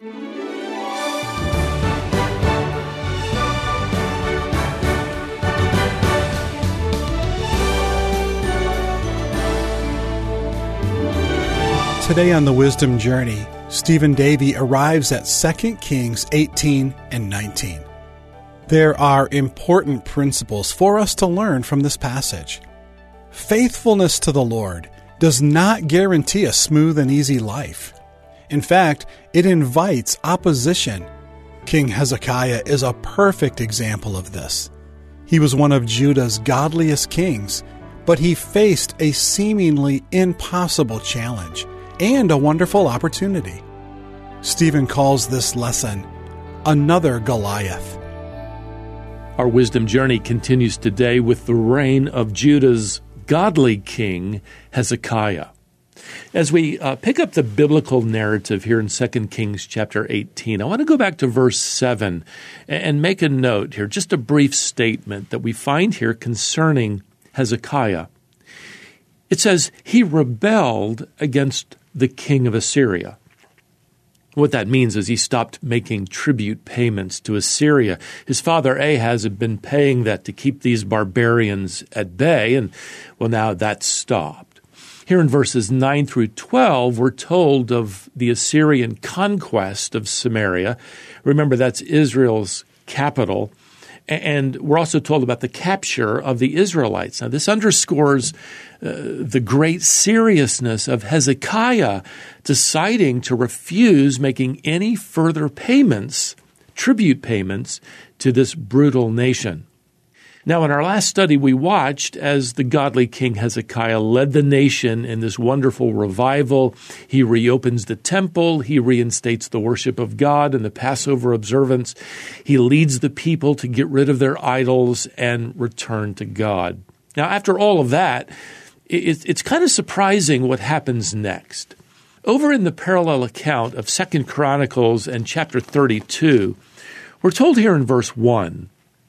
Today on the Wisdom Journey, Stephen Davey arrives at 2 Kings 18 and 19. There are important principles for us to learn from this passage. Faithfulness to the Lord does not guarantee a smooth and easy life. In fact, it invites opposition. King Hezekiah is a perfect example of this. He was one of Judah's godliest kings, but he faced a seemingly impossible challenge and a wonderful opportunity. Stephen calls this lesson another Goliath. Our wisdom journey continues today with the reign of Judah's godly king, Hezekiah. As we pick up the biblical narrative here in 2 Kings chapter 18, I want to go back to verse 7 and make a note here, just a brief statement that we find here concerning Hezekiah. It says, he rebelled against the king of Assyria. What that means is he stopped making tribute payments to Assyria. His father Ahaz had been paying that to keep these barbarians at bay, and well, now that's stopped. Here in verses 9 through 12, we're told of the Assyrian conquest of Samaria. Remember, that's Israel's capital. And we're also told about the capture of the Israelites. Now, this underscores the great seriousness of Hezekiah deciding to refuse making any further payments, tribute payments, to this brutal nation. Now, in our last study, we watched as the godly King Hezekiah led the nation in this wonderful revival. He reopens the temple. He reinstates the worship of God and the Passover observance. He leads the people to get rid of their idols and return to God. Now, after all of that, it's kind of surprising what happens next. Over in the parallel account of 2 Chronicles and chapter 32, we're told here in verse 1,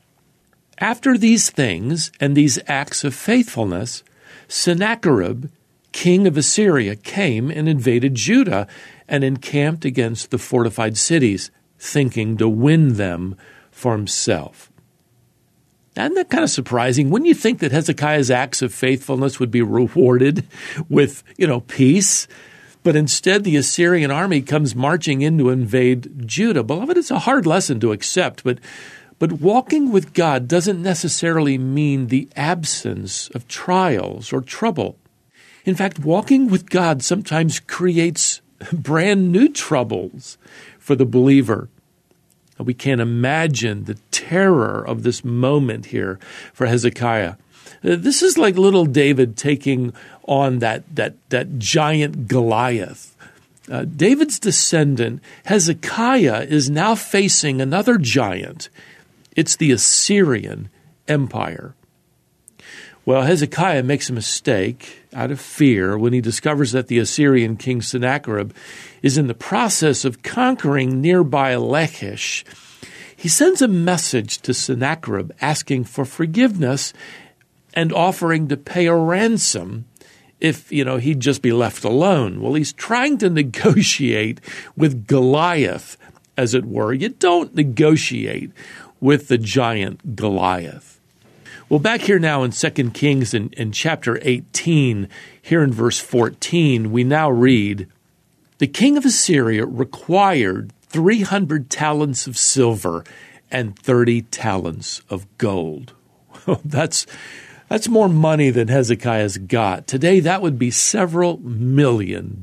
after these things and these acts of faithfulness, Sennacherib, king of Assyria, came and invaded Judah and encamped against the fortified cities, thinking to win them for himself. Isn't that kind of surprising? Wouldn't you think that Hezekiah's acts of faithfulness would be rewarded with, peace? But instead, the Assyrian army comes marching in to invade Judah. Beloved, it's a hard lesson to accept, but walking with God doesn't necessarily mean the absence of trials or trouble. In fact, walking with God sometimes creates brand new troubles for the believer. We can't imagine the terror of this moment here for Hezekiah. This is like little David taking on that giant Goliath. David's descendant, Hezekiah, is now facing another giant. It's the Assyrian Empire. Well, Hezekiah makes a mistake out of fear when he discovers that the Assyrian king Sennacherib is in the process of conquering nearby Lachish. He sends a message to Sennacherib asking for forgiveness and offering to pay a ransom if, he'd just be left alone. Well, he's trying to negotiate with Goliath, as it were. You don't negotiate with the giant Goliath. Well, back here now in 2 Kings in chapter 18, here in verse 14, we now read, the king of Assyria required 300 talents of silver and 30 talents of gold. That's more money than Hezekiah's got. Today, that would be several $1 million.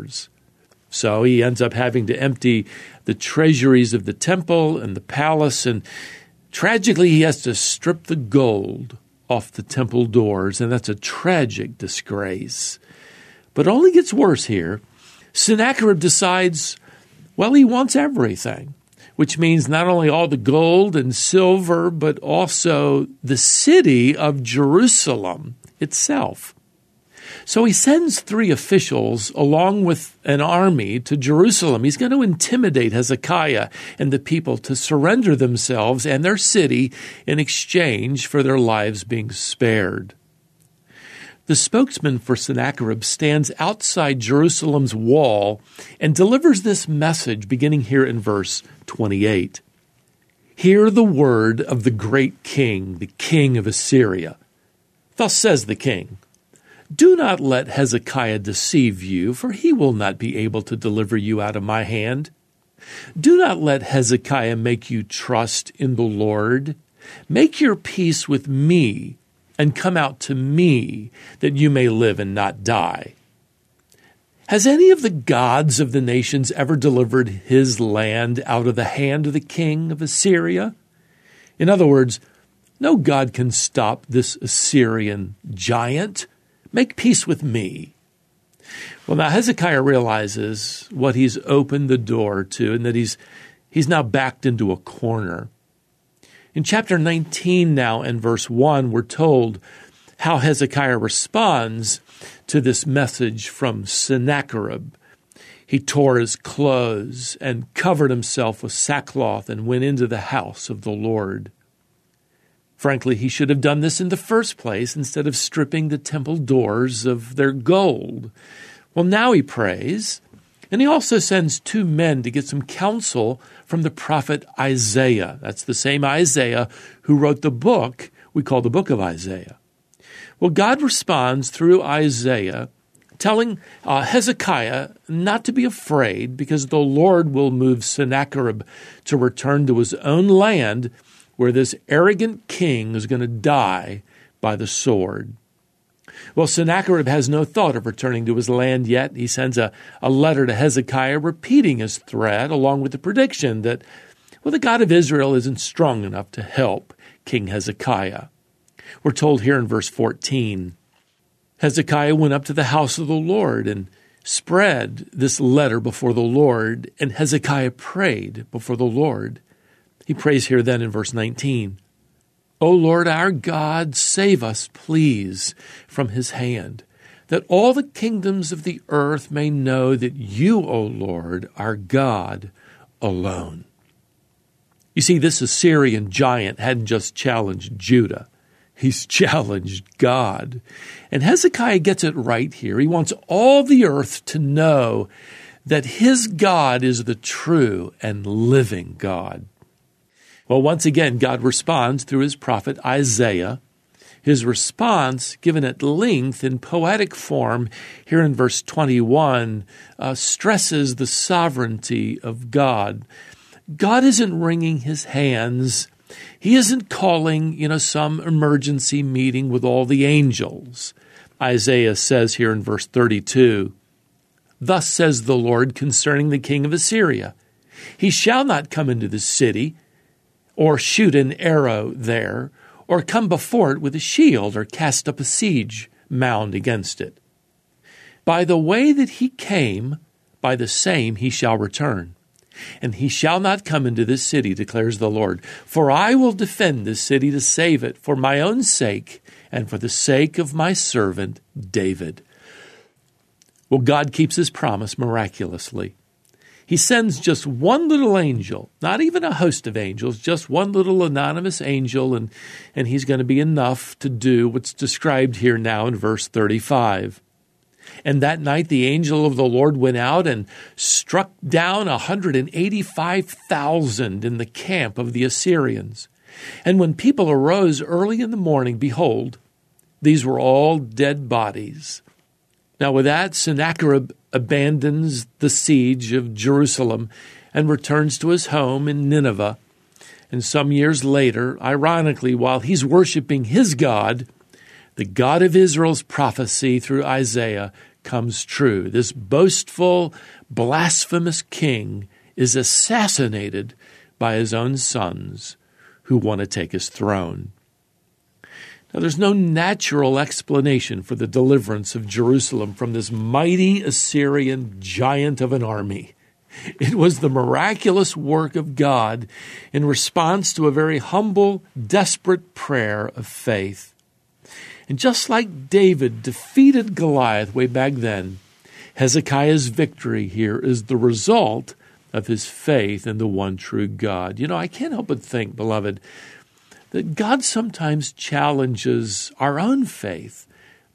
So he ends up having to empty the treasuries of the temple and the palace, and tragically he has to strip the gold off the temple doors, and that's a tragic disgrace. But it only gets worse here. Sennacherib decides, he wants everything, which means not only all the gold and silver, but also the city of Jerusalem itself. So he sends 3 officials along with an army to Jerusalem. He's going to intimidate Hezekiah and the people to surrender themselves and their city in exchange for their lives being spared. the spokesman for Sennacherib stands outside Jerusalem's wall and delivers this message beginning here in verse 28. Hear the word of the great king, the king of Assyria. Thus says the king, do not let Hezekiah deceive you, for he will not be able to deliver you out of my hand. Do not let Hezekiah make you trust in the Lord. Make your peace with me and come out to me that you may live and not die. Has any of the gods of the nations ever delivered his land out of the hand of the king of Assyria? In other words, no God can stop this Assyrian giant. Make peace with me. Well, now Hezekiah realizes what he's opened the door to and that he's now backed into a corner. In chapter 19 now and verse 1, we're told how Hezekiah responds to this message from Sennacherib. He tore his clothes and covered himself with sackcloth and went into the house of the Lord. Frankly, he should have done this in the first place instead of stripping the temple doors of their gold. Well, now he prays, and he also sends 2 men to get some counsel from the prophet Isaiah. That's the same Isaiah who wrote the book we call the book of Isaiah. Well, God responds through Isaiah, telling Hezekiah not to be afraid because the Lord will move Sennacherib to return to his own land where this arrogant king is going to die by the sword. Well, Sennacherib has no thought of returning to his land yet. He sends a letter to Hezekiah repeating his threat along with the prediction that, well, the God of Israel isn't strong enough to help King Hezekiah. We're told here in verse 14, Hezekiah went up to the house of the Lord and spread this letter before the Lord, and Hezekiah prayed before the Lord. He prays here then in verse 19, O Lord our God, save us, please, from his hand, that all the kingdoms of the earth may know that you, O Lord, are God alone. You see, this Assyrian giant hadn't just challenged Judah. He's challenged God. And Hezekiah gets it right here. He wants all the earth to know that his God is the true and living God. Well, once again, God responds through his prophet Isaiah. His response, given at length in poetic form here in verse 21, stresses the sovereignty of God. God isn't wringing his hands. He isn't calling, some emergency meeting with all the angels. Isaiah says here in verse 32, Thus says the Lord concerning the king of Assyria, He shall not come into the city, or shoot an arrow there, or come before it with a shield, or cast up a siege mound against it. By the way that he came, by the same he shall return. And he shall not come into this city, declares the Lord. For I will defend this city to save it, for my own sake, and for the sake of my servant David. Well, God keeps his promise miraculously. He sends just one little angel, not even a host of angels, just one little anonymous angel, and he's going to be enough to do what's described here now in verse 35. And that night the angel of the Lord went out and struck down 185,000 in the camp of the Assyrians. And when people arose early in the morning, behold, these were all dead bodies. Now with that, Sennacherib abandons the siege of Jerusalem and returns to his home in Nineveh. And some years later, ironically, while he's worshiping his God, the God of Israel's prophecy through Isaiah comes true. This boastful, blasphemous king is assassinated by his own sons who want to take his throne. Now, there's no natural explanation for the deliverance of Jerusalem from this mighty Assyrian giant of an army. It was the miraculous work of God in response to a very humble, desperate prayer of faith. And just like David defeated Goliath way back then, Hezekiah's victory here is the result of his faith in the one true God. I can't help but think, beloved, that God sometimes challenges our own faith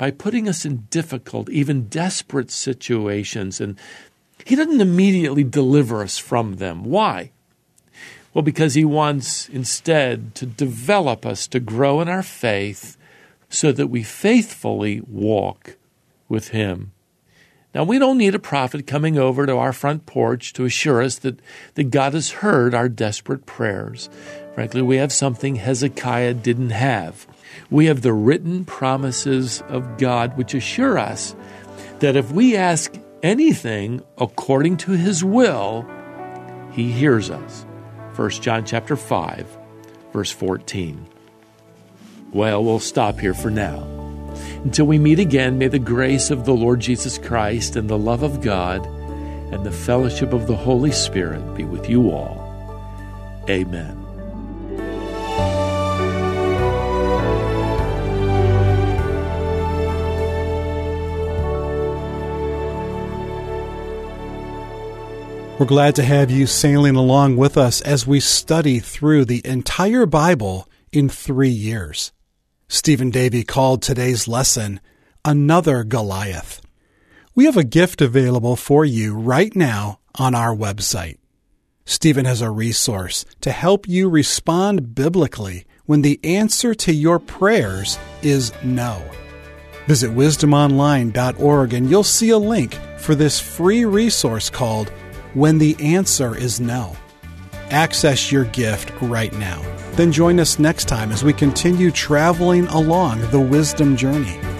by putting us in difficult, even desperate situations, and He doesn't immediately deliver us from them. Why? Well, because He wants instead to develop us to grow in our faith so that we faithfully walk with Him. Now, we don't need a prophet coming over to our front porch to assure us that God has heard our desperate prayers. Frankly, we have something Hezekiah didn't have. We have the written promises of God which assure us that if we ask anything according to His will, He hears us. 1 John chapter 5, verse 14. Well, we'll stop here for now. Until we meet again, may the grace of the Lord Jesus Christ and the love of God and the fellowship of the Holy Spirit be with you all. Amen. We're glad to have you sailing along with us as we study through the entire Bible in 3 years. Stephen Davey called today's lesson, Another Goliath. We have a gift available for you right now on our website. Stephen has a resource to help you respond biblically when the answer to your prayers is no. Visit wisdomonline.org and you'll see a link for this free resource called When the Answer is No. Access your gift right now. Then join us next time as we continue traveling along the wisdom journey.